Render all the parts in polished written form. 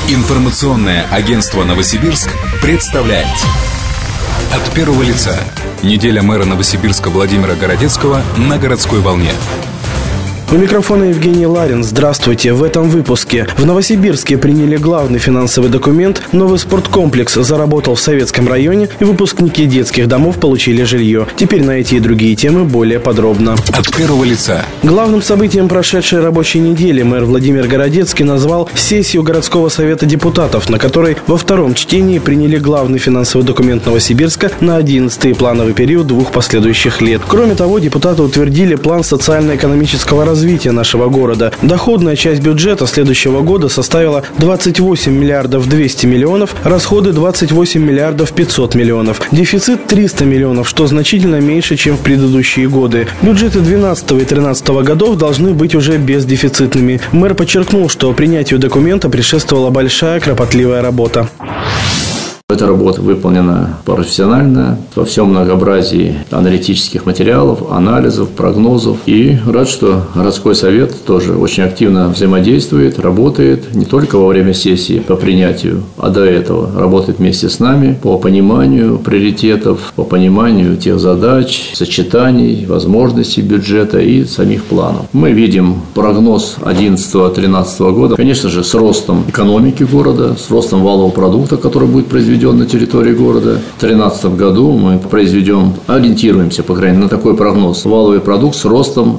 Информационное агентство «Новосибирск» представляет «От первого лица». Неделя мэра Новосибирска Владимира Городецкого на городской волне. У микрофона Евгений Ларин. Здравствуйте. В этом выпуске. В Новосибирске приняли главный финансовый документ. Новый спорткомплекс заработал в Советском районе, и выпускники детских домов получили жилье. Теперь на эти и другие темы более подробно. От первого лица. Главным событием прошедшей рабочей недели мэр Владимир Городецкий назвал сессию городского совета депутатов, на которой во втором чтении приняли главный финансовый документ Новосибирска на 11-й плановый период 2 последующих лет. Кроме того, депутаты утвердили план социально-экономического развития нашего города. Доходная часть бюджета следующего года составила 28 миллиардов 200 миллионов, расходы 28 миллиардов 500 миллионов. Дефицит 300 миллионов, что значительно меньше, чем в предыдущие годы. Бюджеты 2012 и 2013 годов должны быть уже бездефицитными. Мэр подчеркнул, что принятию документа предшествовала большая кропотливая работа. Эта работа выполнена профессионально, во всем многообразии аналитических материалов, анализов, прогнозов. И рад, что городской совет тоже очень активно взаимодействует, работает не только во время сессии по принятию, а до этого работает вместе с нами по пониманию приоритетов, по пониманию тех задач, сочетаний, возможностей бюджета и самих планов. Мы видим прогноз 2011-2013 года, конечно же, с ростом экономики города, с ростом валового продукта, который будет произведен на территории города. В 2013 году мы ориентируемся, по крайней мере, на такой прогноз. Валовый продукт с ростом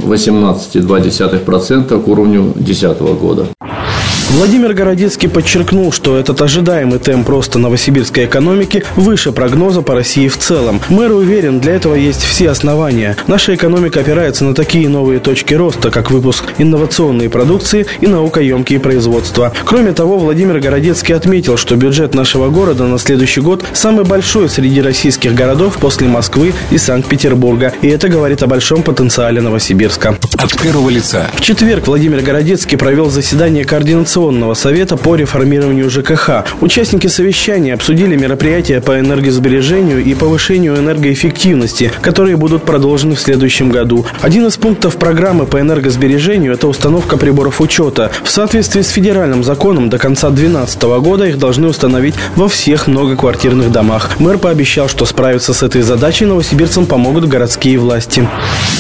18,2% к уровню 2010 года. Владимир Городецкий подчеркнул, что этот ожидаемый темп роста новосибирской экономики выше прогноза по России в целом. Мэр уверен, для этого есть все основания. Наша экономика опирается на такие новые точки роста, как выпуск инновационной продукции и наукоемкие производства. Кроме того, Владимир Городецкий отметил, что бюджет нашего города на следующий год самый большой среди российских городов после Москвы и Санкт-Петербурга. И это говорит о большом потенциале Новосибирска. От первого лица. В четверг Владимир Городецкий провел заседание координационного совета по реформированию ЖКХ. Участники совещания обсудили мероприятия по энергосбережению и повышению энергоэффективности, которые будут продолжены в следующем году. Один из пунктов программы по энергосбережению – это установка приборов учета. В соответствии с федеральным законом до конца 2012 года их должны установить во всех многоквартирных домах. Мэр пообещал, что справиться с этой задачей новосибирцам помогут городские власти.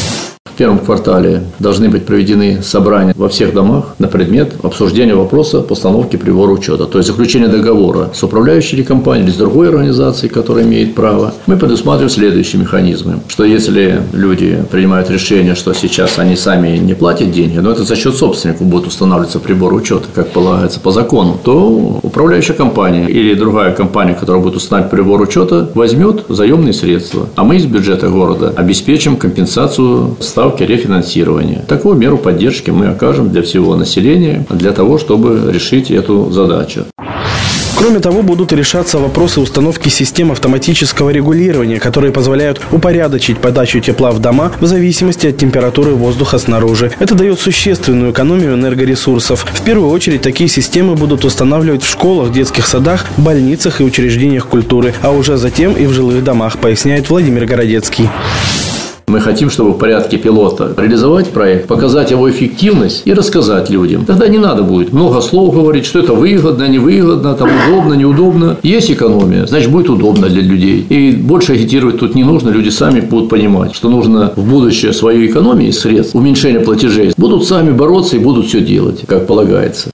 В первом квартале должны быть проведены собрания во всех домах на предмет обсуждения вопроса постановки прибора учета, то есть заключения договора с управляющей компанией или с другой организацией, которая имеет право. Мы предусматриваем следующие механизмы, что если люди принимают решение, что сейчас они сами не платят деньги, но это за счет собственников будет устанавливаться прибор учета, как полагается по закону, то управляющая компания или другая компания, которая будет устанавливать прибор учета, возьмет заемные средства, а мы из бюджета города обеспечим компенсацию ставки рефинансирования. Такую меру поддержки мы окажем для всего населения, для того, чтобы решить эту задачу. Кроме того, будут решаться вопросы установки систем автоматического регулирования, которые позволяют упорядочить подачу тепла в дома в зависимости от температуры воздуха снаружи. Это дает существенную экономию энергоресурсов. В первую очередь, такие системы будут устанавливать в школах, детских садах, больницах и учреждениях культуры, а уже затем и в жилых домах, поясняет Владимир Городецкий. Мы хотим, чтобы в порядке пилота реализовать проект, показать его эффективность и рассказать людям. Тогда не надо будет много слов говорить, что это выгодно, невыгодно, там удобно, неудобно. Есть экономия, значит, будет удобно для людей. И больше агитировать тут не нужно, люди сами будут понимать, что нужно в будущее своей экономии средств, уменьшения платежей, будут сами бороться и будут все делать, как полагается.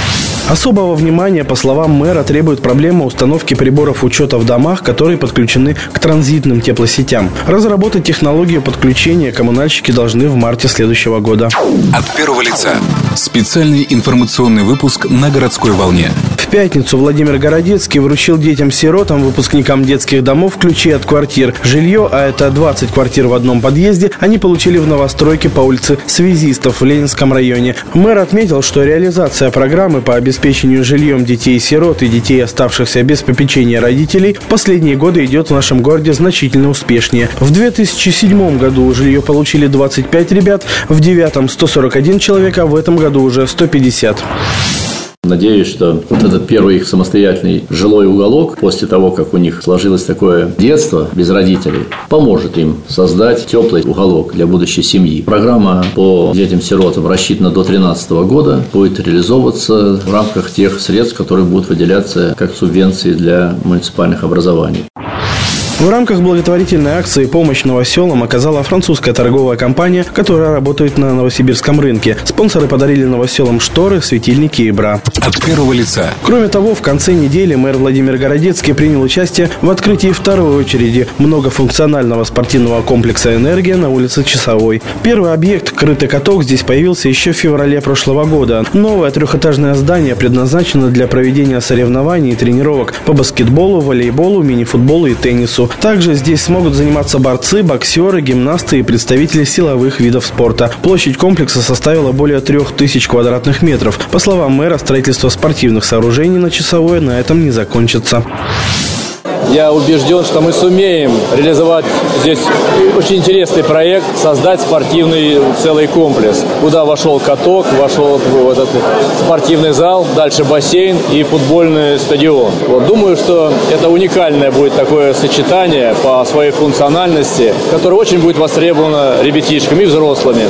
Особого внимания, по словам мэра, требует проблема установки приборов учета в домах, которые подключены к транзитным теплосетям. Разработать технологию подключения коммунальщики должны в марте следующего года. От первого лица. Специальный информационный выпуск на городской волне. В пятницу Владимир Городецкий вручил детям-сиротам, выпускникам детских домов, ключи от квартир. Жилье, а это 20 квартир в одном подъезде, они получили в новостройке по улице Связистов в Ленинском районе. Мэр отметил, что реализация программы по обеспечению жильем детей-сирот и детей, оставшихся без попечения родителей, в последние годы идет в нашем городе значительно успешнее. В 2007 году жилье получили 25 ребят, в 2009 – 141 человек, а в этом году уже 150. Надеюсь, что вот этот первый их самостоятельный жилой уголок, после того, как у них сложилось такое детство без родителей, поможет им создать теплый уголок для будущей семьи. Программа по детям-сиротам рассчитана до 2013 года, будет реализовываться в рамках тех средств, которые будут выделяться как субвенции для муниципальных образований. В рамках благотворительной акции «Помощь новоселам» оказала французская торговая компания, которая работает на новосибирском рынке. Спонсоры подарили новоселам шторы, светильники и бра. От первого лица. Кроме того, в конце недели мэр Владимир Городецкий принял участие в открытии второй очереди многофункционального спортивного комплекса «Энергия» на улице Часовой. Первый объект, крытый каток, здесь появился еще в феврале прошлого года. Новое трехэтажное здание предназначено для проведения соревнований и тренировок по баскетболу, волейболу, мини-футболу и теннису. Также здесь смогут заниматься борцы, боксеры, гимнасты и представители силовых видов спорта. Площадь комплекса составила более 3000 квадратных метров. По словам мэра, строительство спортивных сооружений на Часовой на этом не закончится. Я убежден, что мы сумеем реализовать здесь очень интересный проект, создать спортивный целый комплекс, куда вошел каток, вошел вот этот спортивный зал, дальше бассейн и футбольный стадион. Думаю, что это уникальное будет такое сочетание по своей функциональности, которое очень будет востребовано ребятишками и взрослыми.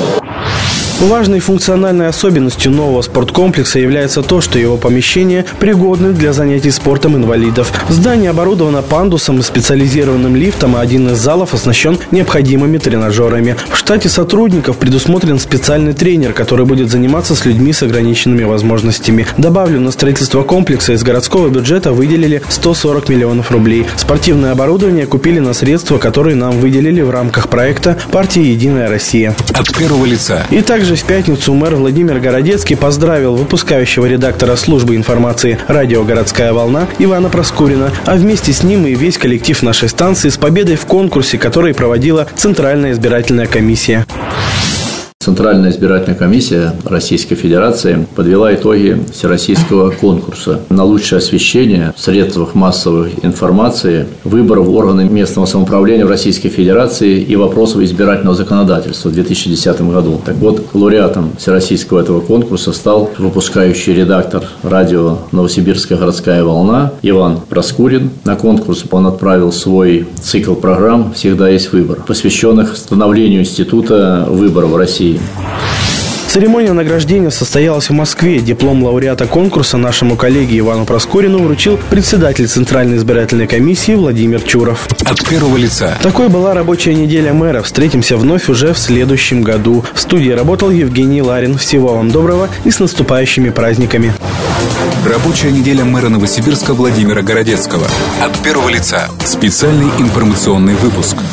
Важной функциональной особенностью нового спорткомплекса является то, что его помещения пригодны для занятий спортом инвалидов. Здание оборудовано пандусом и специализированным лифтом, а один из залов оснащен необходимыми тренажерами. В штате сотрудников предусмотрен специальный тренер, который будет заниматься с людьми с ограниченными возможностями. Добавлю, на строительство комплекса из городского бюджета выделили 140 миллионов рублей. Спортивное оборудование купили на средства, которые нам выделили в рамках проекта партии «Единая Россия». От первого лица. И также в пятницу мэр Владимир Городецкий поздравил выпускающего редактора службы информации «Радио Городская волна» Ивана Проскурина, а вместе с ним и весь коллектив нашей станции с победой в конкурсе, который проводила Центральная избирательная комиссия. Центральная избирательная комиссия Российской Федерации подвела итоги всероссийского конкурса на лучшее освещение в средствах массовой информации выборов в органы местного самоуправления в Российской Федерации и вопросов избирательного законодательства в 2010 году. Так вот, лауреатом всероссийского этого конкурса стал выпускающий редактор радио «Новосибирская городская волна» Иван Проскурин. На конкурс он отправил свой цикл программ «Всегда есть выбор», посвященных становлению института выбора в России. Церемония награждения состоялась в Москве. Диплом лауреата конкурса нашему коллеге Ивану Проскурину вручил председатель Центральной избирательной комиссии Владимир Чуров. От первого лица. Такой была рабочая неделя мэра. Встретимся вновь уже в следующем году. В студии работал Евгений Ларин. Всего вам доброго и с наступающими праздниками. Рабочая неделя мэра Новосибирска Владимира Городецкого. От первого лица. Специальный информационный выпуск.